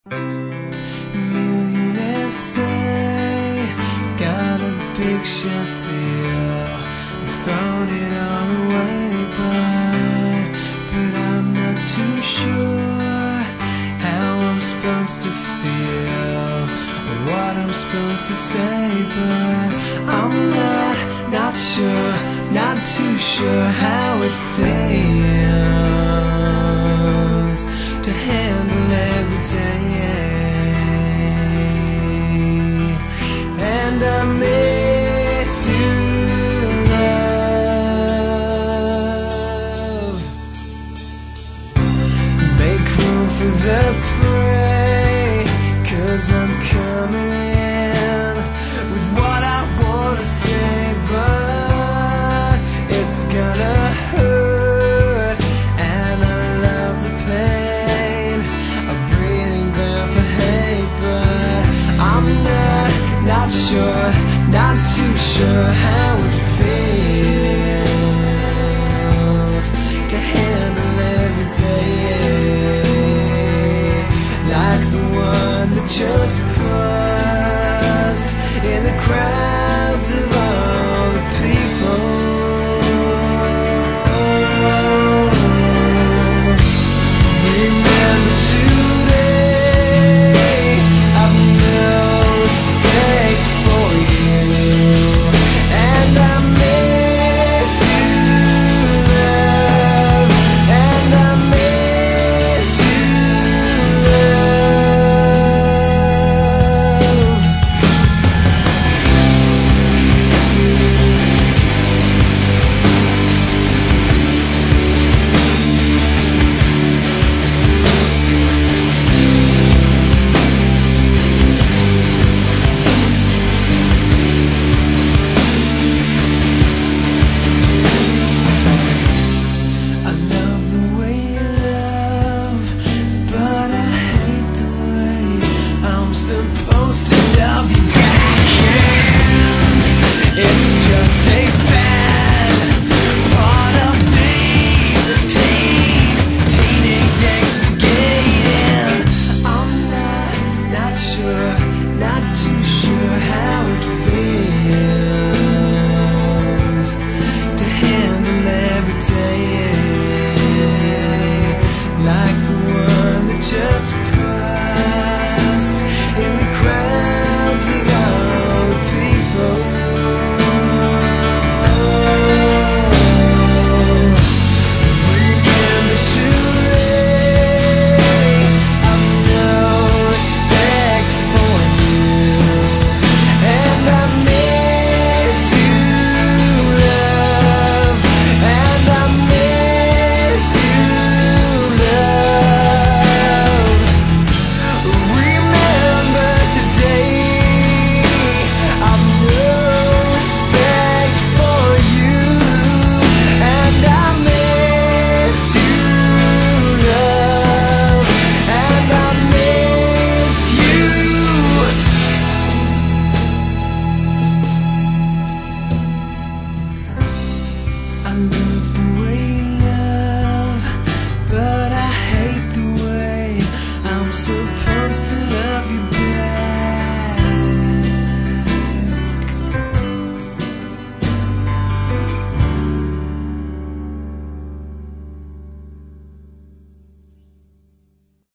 Millionaires say got a big shot deal, thrown it all away, but I'm not too sure how I'm supposed to feel or what I'm supposed to say, but I'm not sure, not too sure how it feels to handle every day. And I miss you, love. Make room for the prey, 'cause I'm coming in with what I wanna say, but it's gonna hurt, and I love the pain of breathing ground for hate, but I'm not sure, not too sure how it feels to handle every day like the one that just paused in the crowds of all the people. Remember today, I've no respect for you, and I miss you, love, and I miss you, love. I love the way you love, but I hate the way I'm supposed to love you back. It's just a fad, part of the teenage exploitation. I'm not sure, not too sure how it feels to handle every day like the one that just passed in the crowds of all the people. Remember today, I've no respect for you, and I miss you, love, and I miss you, love. Remember today, I've no respect for you, and I miss you, love, and I miss you. I love the way you love, but I hate the way I'm supposed